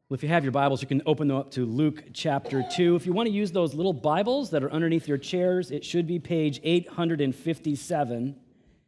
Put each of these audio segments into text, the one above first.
Well, if you have your Bibles, you can open them up to Luke chapter 2. If you want to use those little Bibles that are underneath your chairs, it should be page 857.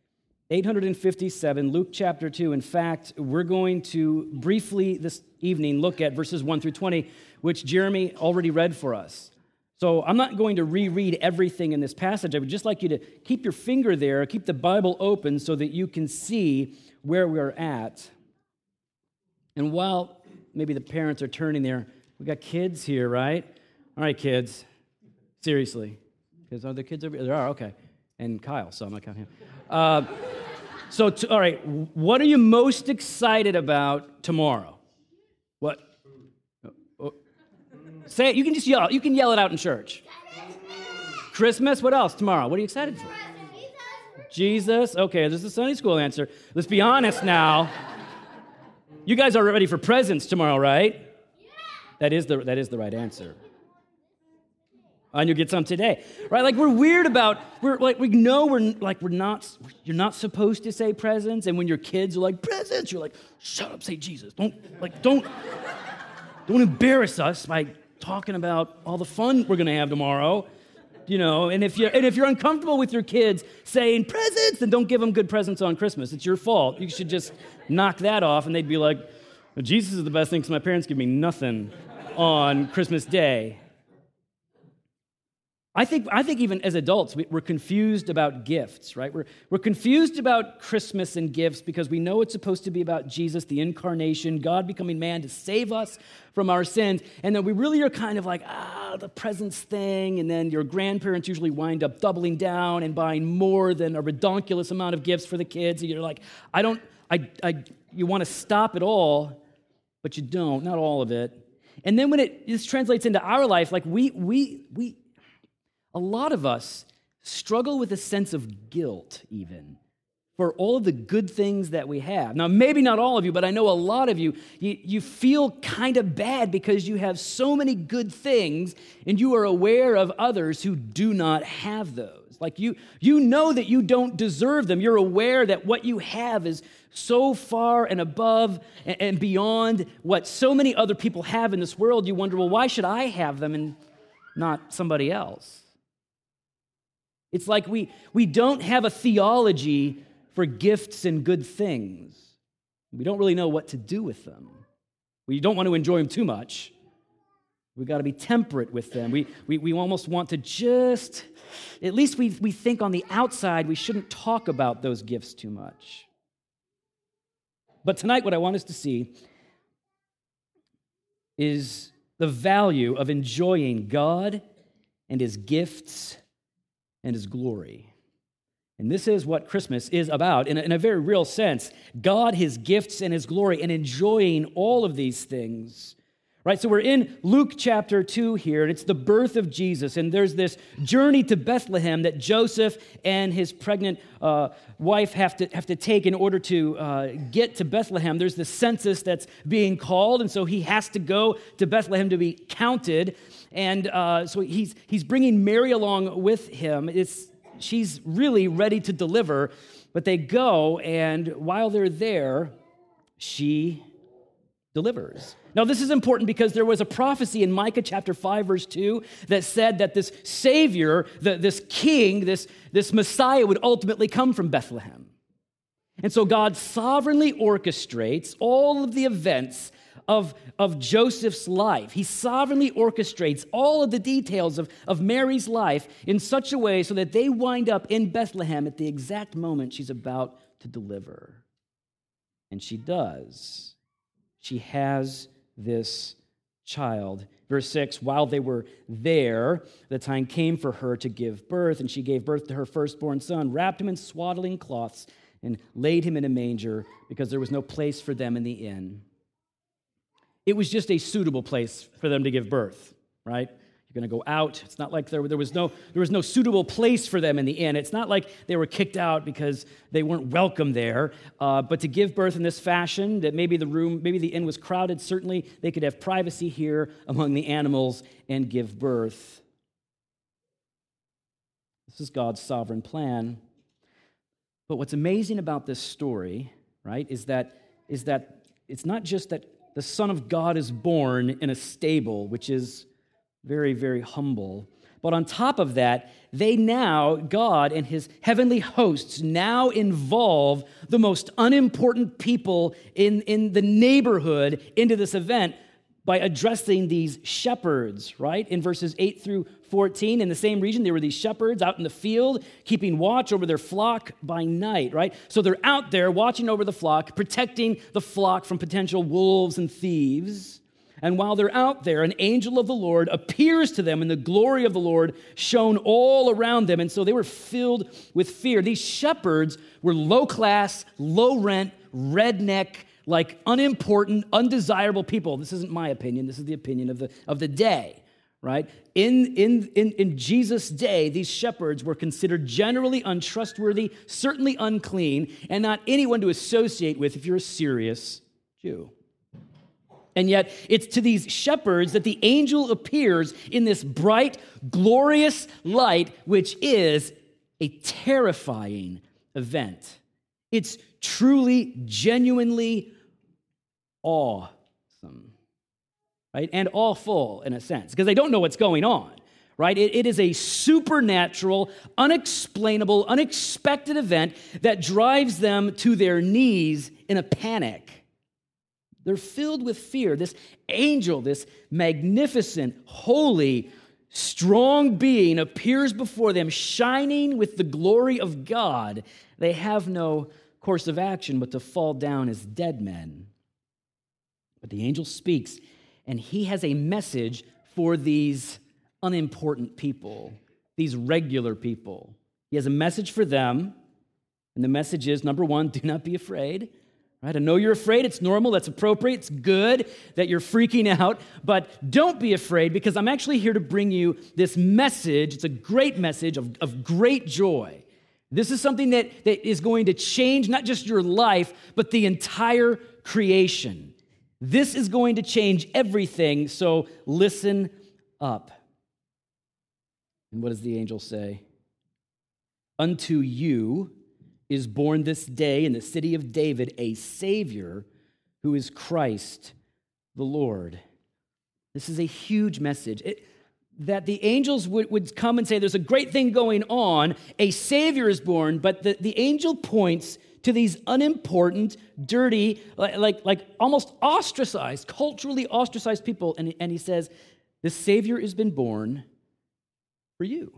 857, Luke chapter 2. In fact, we're going to briefly this evening look at verses 1 through 20, which Jeremy already read for us. So I'm not going to reread everything in this passage. I would just like you to keep your finger there, keep the Bible open so that you can see where we're at. And while maybe the parents are turning there, we got kids here, right? All right, kids. Seriously. Because are there kids over here? There are, okay. And Kyle, so I'm not counting him. All right, what are you most excited about tomorrow? What? Say it. You can just yell. You can yell it out in church. Christmas. What else tomorrow? What are you excited for? Jesus. Okay, this is the Sunday school answer. Let's be honest now. You guys are ready for presents tomorrow, right? Yeah. That is the right answer. And you'll get some today, right? Like you're not supposed to say presents, and when your kids are like presents, you're like, shut up, say Jesus. Don't embarrass us by talking about all the fun we're gonna have tomorrow, you know. And if you're uncomfortable with your kids saying presents, then don't give them good presents on Christmas. It's your fault. You should just knock that off, and they'd be like, well, Jesus is the best thing because my parents give me nothing on Christmas Day. I think even as adults, we're confused about gifts, right? We're confused about Christmas and gifts because we know it's supposed to be about Jesus, the incarnation, God becoming man to save us from our sins. And then we really are kind of like, the presents thing. And then your grandparents usually wind up doubling down and buying more than a redonkulous amount of gifts for the kids. And you're like, you want to stop it all, but you don't, not all of it. And then when this translates into our life, like a lot of us struggle with a sense of guilt even for all of the good things that we have. Now, maybe not all of you, but I know a lot of you feel kind of bad because you have so many good things and you are aware of others who do not have those. Like you know that you don't deserve them. You're aware that what you have is so far and above and beyond what so many other people have in this world. You wonder, well, why should I have them and not somebody else? It's like we don't have a theology for gifts and good things. We don't really know what to do with them. We don't want to enjoy them too much. We've got to be temperate with them. We almost want to just, at least we think on the outside we shouldn't talk about those gifts too much. But tonight what I want us to see is the value of enjoying God and His gifts and His glory. And this is what Christmas is about in a very real sense. God, His gifts, and His glory, and enjoying all of these things. Right, so we're in Luke chapter 2 here, and it's the birth of Jesus, and there's this journey to Bethlehem that Joseph and his pregnant wife have to take in order to get to Bethlehem. There's this census that's being called, and so he has to go to Bethlehem to be counted, and so he's bringing Mary along with him. She's really ready to deliver, but they go, and while they're there, she delivers. Now, this is important because there was a prophecy in Micah chapter 5, verse 2, that said that this Savior, this King, this Messiah would ultimately come from Bethlehem. And so God sovereignly orchestrates all of the events of Joseph's life. He sovereignly orchestrates all of the details of Mary's life in such a way so that they wind up in Bethlehem at the exact moment she's about to deliver. And she does. She has this child. Verse 6, while they were there, the time came for her to give birth, and she gave birth to her firstborn son, wrapped him in swaddling cloths, and laid him in a manger because there was no place for them in the inn. It was just a suitable place for them to give birth, right? You're going to go out. It's not like there was no suitable place for them in the inn. It's not like they were kicked out because they weren't welcome there. But to give birth in this fashion, that maybe the inn was crowded. Certainly, they could have privacy here among the animals and give birth. This is God's sovereign plan. But what's amazing about this story, right, is that it's not just that the Son of God is born in a stable, which is very, very humble. But on top of that, God and his heavenly hosts now involve the most unimportant people in the neighborhood into this event by addressing these shepherds, right? In verses 8 through 14, in the same region, there were these shepherds out in the field, keeping watch over their flock by night, right? So they're out there watching over the flock, protecting the flock from potential wolves and thieves. And while they're out there, an angel of the Lord appears to them, and the glory of the Lord shone all around them. And so they were filled with fear. These shepherds were low class, low rent, redneck, like unimportant, undesirable people. This isn't my opinion. This is the opinion of the day, right? In Jesus' day, these shepherds were considered generally untrustworthy, certainly unclean, and not anyone to associate with if you're a serious Jew. And yet, it's to these shepherds that the angel appears in this bright, glorious light, which is a terrifying event. It's truly, genuinely awesome, right? And awful in a sense, because they don't know what's going on, right? It is a supernatural, unexplainable, unexpected event that drives them to their knees in a panic. They're filled with fear. This angel, this magnificent, holy, strong being appears before them, shining with the glory of God. They have no course of action but to fall down as dead men. But the angel speaks, and he has a message for these unimportant people, these regular people. He has a message for them, and the message is, number one, do not be afraid. Right? I know you're afraid. It's normal. That's appropriate. It's good that you're freaking out. But don't be afraid, because I'm actually here to bring you this message. It's a great message of great joy. This is something that is going to change not just your life, but the entire creation. This is going to change everything, so listen up. And what does the angel say? Unto you is born this day in the city of David a Savior who is Christ the Lord. This is a huge message. That the angels would come and say, there's a great thing going on, a Savior is born, but the angel points to these unimportant, dirty, like almost ostracized, culturally ostracized people, and he says, this Savior has been born for you.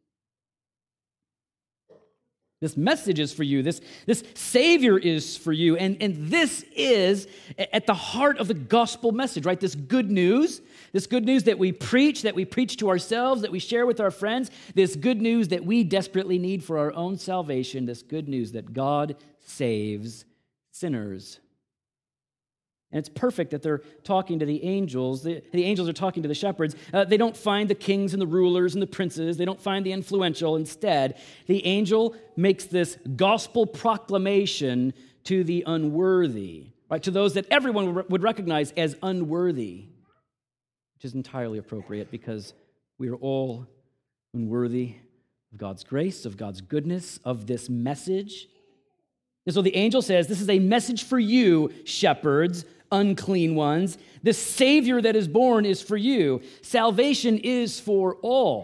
This message is for you. This Savior is for you. And this is at the heart of the gospel message, right? This good news that we preach to ourselves, that we share with our friends, this good news that we desperately need for our own salvation, this good news that God saves sinners. And it's perfect that they're talking to the angels. The angels are talking to the shepherds. They don't find the kings and the rulers and the princes. They don't find the influential. Instead, the angel makes this gospel proclamation to the unworthy, right? To those that everyone would recognize as unworthy, which is entirely appropriate because we are all unworthy of God's grace, of God's goodness, of this message. And so the angel says, this is a message for you, shepherds, unclean ones. The Savior that is born is for you. Salvation is for all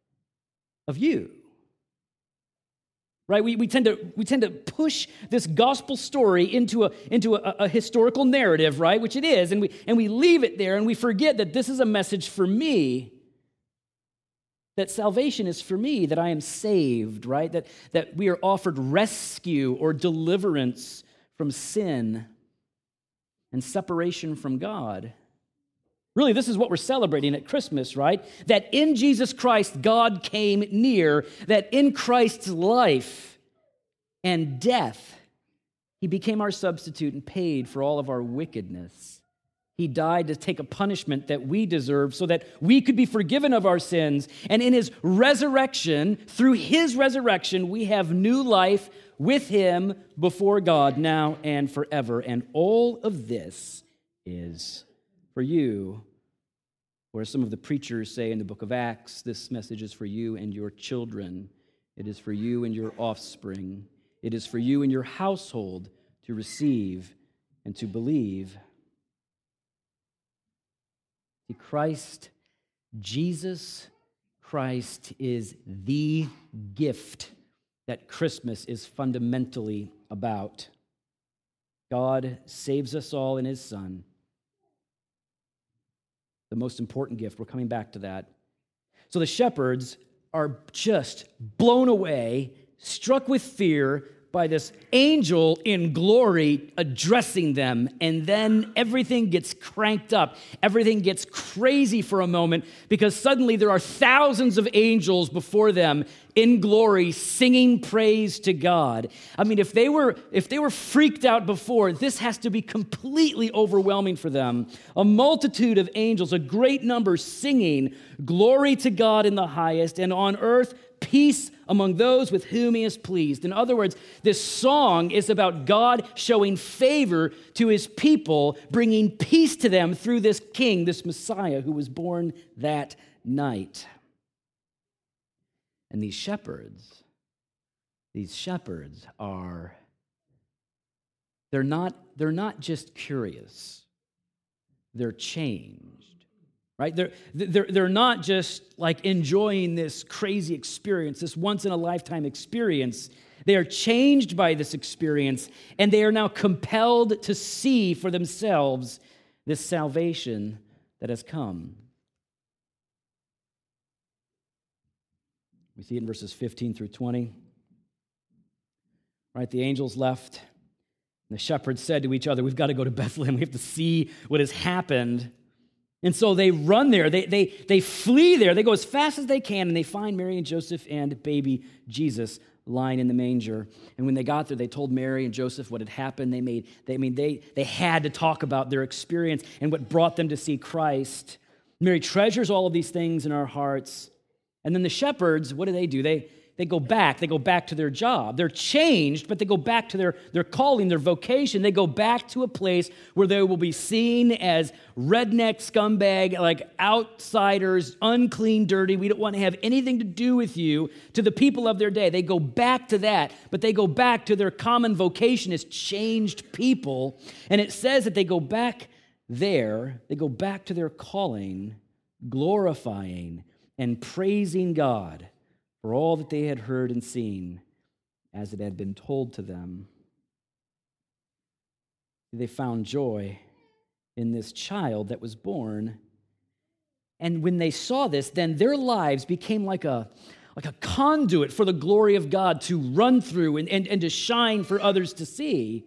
of you. Right? We tend to push this gospel story into a historical narrative, right? Which it is, and we leave it there, and we forget that this is a message for me. That salvation is for me, that I am saved, right? That we are offered rescue or deliverance from sin and separation from God. Really, this is what we're celebrating at Christmas, right? That in Jesus Christ, God came near, that in Christ's life and death, he became our substitute and paid for all of our wickedness. He died to take a punishment that we deserve so that we could be forgiven of our sins. And in his resurrection, through his resurrection, we have new life with him before God now and forever. And all of this is for you. Or as some of the preachers say in the book of Acts, this message is for you and your children. It is for you and your offspring. It is for you and your household to receive and to believe. See, Jesus Christ is the gift that Christmas is fundamentally about. God saves us all in his Son. The most important gift. We're coming back to that. So the shepherds are just blown away, struck with fear by this angel in glory addressing them, and then everything gets cranked up. Everything gets crazy for a moment because suddenly there are thousands of angels before them in glory singing praise to God. I mean, if they were freaked out before, this has to be completely overwhelming for them. A multitude of angels, a great number singing glory to God in the highest, and on earth peace among those with whom he is pleased. In other words, this song is about God showing favor to his people, bringing peace to them through this king, this Messiah who was born that night. And these shepherds are, they're not just curious, they're changed. Right? They're not just like enjoying this crazy experience, this once-in-a-lifetime experience. They are changed by this experience, and they are now compelled to see for themselves this salvation that has come. We see it in verses 15 through 20. Right? The angels left, and the shepherds said to each other, "We've got to go to Bethlehem. We have to see what has happened." And so they run there, they flee there, they go as fast as they can, and they find Mary and Joseph and baby Jesus lying in the manger. And when they got there, they told Mary and Joseph what had happened. They had to talk about their experience and what brought them to see Christ. Mary treasures all of these things in our hearts. And then the shepherds, what do? They go back to their job. They're changed, but they go back to their calling, their vocation. They go back to a place where they will be seen as redneck scumbag, like outsiders, unclean, dirty. We don't want to have anything to do with you, to the people of their day. They go back to that, but they go back to their common vocation as changed people. And it says that they go back there, they go back to their calling, glorifying and praising God for all that they had heard and seen as it had been told to them. They found joy in this child that was born. And when they saw this, then their lives became like a conduit for the glory of God to run through and to shine for others to see.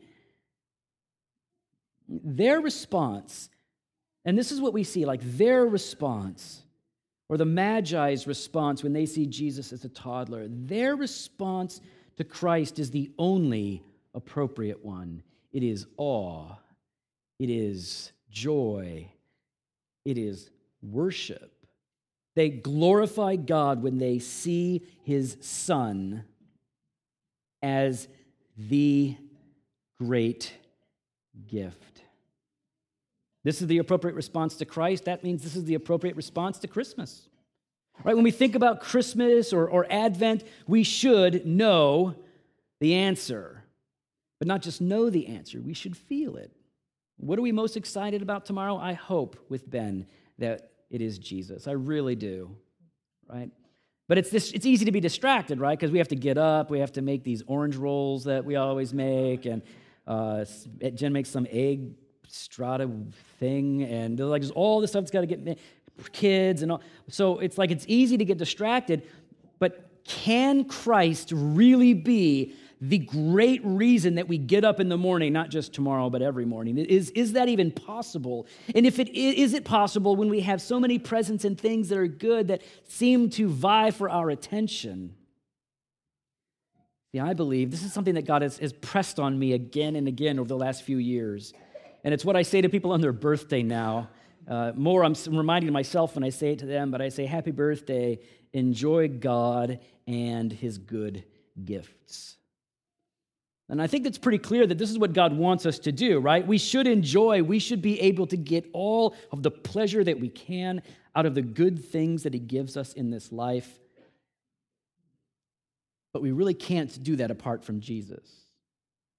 Their response, and this is what we see, like their response, or the Magi's response when they see Jesus as a toddler, their response to Christ is the only appropriate one. It is awe. It is joy. It is worship. They glorify God when they see his Son as the great gift. This is the appropriate response to Christ. That means this is the appropriate response to Christmas. Right? When we think about Christmas or Advent, we should know the answer. But not just know the answer, we should feel it. What are we most excited about tomorrow? I hope with Ben that it is Jesus. I really do. Right? But it's easy to be distracted, right? Because we have to get up, we have to make these orange rolls that we always make, and Jen makes some egg strata thing, and like just all this stuff that's got to get made, kids and all. So it's like it's easy to get distracted, but can Christ really be the great reason that we get up in the morning, not just tomorrow, but every morning? Is that even possible? And if it is it possible when we have so many presents and things that are good that seem to vie for our attention? Yeah, I believe this is something that God has pressed on me again and again over the last few years. And it's what I say to people on their birthday now. More, I'm reminding myself when I say it to them, but I say, happy birthday, enjoy God and his good gifts. And I think it's pretty clear that this is what God wants us to do, right? We should enjoy, we should be able to get all of the pleasure that we can out of the good things that he gives us in this life. But we really can't do that apart from Jesus.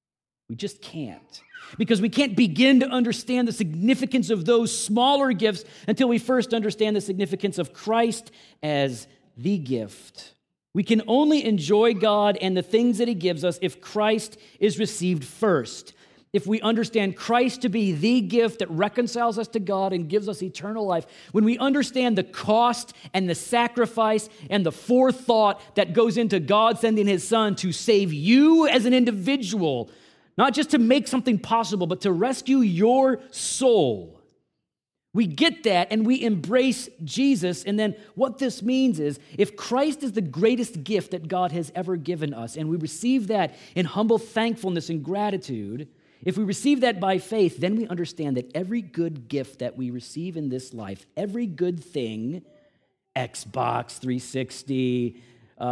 We just can't. Because we can't begin to understand the significance of those smaller gifts until we first understand the significance of Christ as the gift. We can only enjoy God and the things that He gives us if Christ is received first. If we understand Christ to be the gift that reconciles us to God and gives us eternal life, when we understand the cost and the sacrifice and the forethought that goes into God sending His Son to save you as an individual, not just to make something possible, but to rescue your soul. We get that and we embrace Jesus. And then what this means is if Christ is the greatest gift that God has ever given us, and we receive that in humble thankfulness and gratitude, if we receive that by faith, then we understand that every good gift that we receive in this life, every good thing, Xbox 360,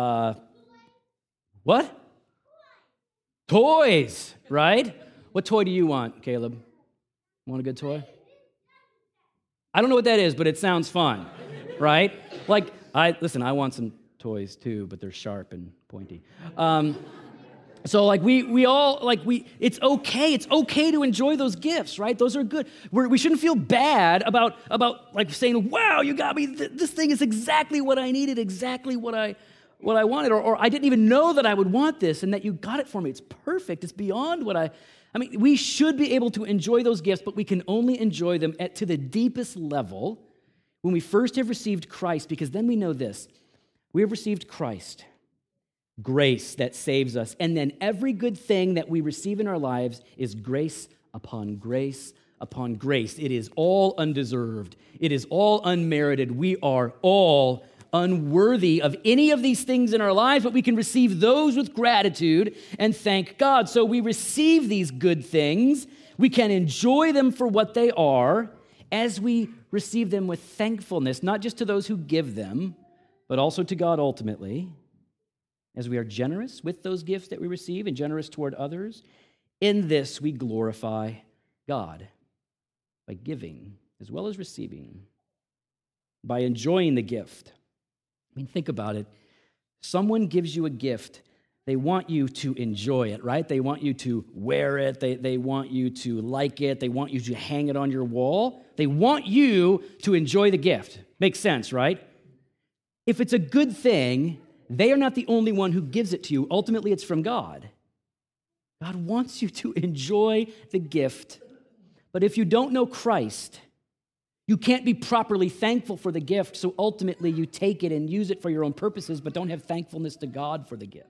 what? Toys, right? What toy do you want, Caleb? Want a good toy? I don't know what that is, but it sounds fun, right? Like, I want some toys too, but they're sharp and pointy. So it's okay to enjoy those gifts, right? Those are good. We shouldn't feel bad about like saying, wow, you got me, this thing is exactly what I needed, exactly what I wanted, or I didn't even know that I would want this and that you got it for me. It's perfect. It's beyond what we should be able to enjoy those gifts, but we can only enjoy them to the deepest level when we first have received Christ, because then we know this. We have received Christ, grace that saves us, and then every good thing that we receive in our lives is grace upon grace upon grace. It is all undeserved. It is all unmerited. We are all unworthy of any of these things in our lives, but we can receive those with gratitude and thank God. So we receive these good things. We can enjoy them for what they are as we receive them with thankfulness, not just to those who give them, but also to God ultimately. As we are generous with those gifts that we receive and generous toward others, in this we glorify God by giving as well as receiving, by enjoying the gift. Think about it. Someone gives you a gift. They want you to enjoy it, right? They want you to wear it. They want you to like it. They want you to hang it on your wall. They want you to enjoy the gift. Makes sense, right? If it's a good thing, they are not the only one who gives it to you. Ultimately, it's from God. God wants you to enjoy the gift. But if you don't know Christ, you can't be properly thankful for the gift, so ultimately you take it and use it for your own purposes, but don't have thankfulness to God for the gift.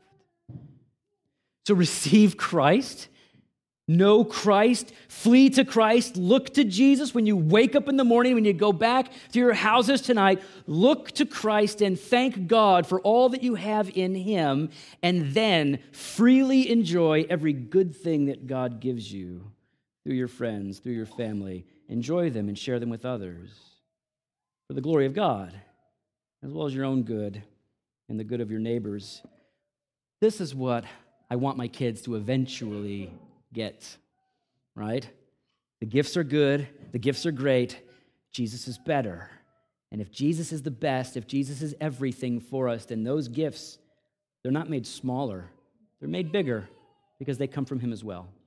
So receive Christ, know Christ, flee to Christ, look to Jesus. When you wake up in the morning, when you go back to your houses tonight, look to Christ and thank God for all that you have in Him, and then freely enjoy every good thing that God gives you through your friends, through your family. Enjoy them and share them with others for the glory of God, as well as your own good and the good of your neighbors. This is what I want my kids to eventually get, right? The gifts are good. The gifts are great. Jesus is better. And if Jesus is the best, if Jesus is everything for us, then those gifts, they're not made smaller. They're made bigger because they come from Him as well.